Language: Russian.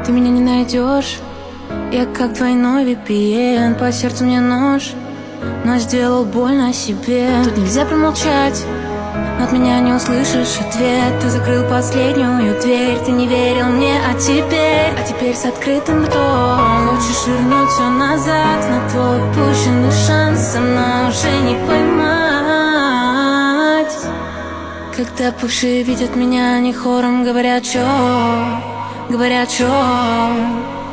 Ты меня не найдешь. Я как двойной VPN, по сердцу мне нож, но сделал больно себе. Тут нельзя промолчать, но от меня не услышишь ответ. Ты закрыл последнюю дверь, ты не верил мне, а теперь с открытым ртом хочешь вернуть все назад. На твой упущенный шанс со мной уже не поймать. Когда бывшие видят меня, они хором говорят, чё, говорят, чё.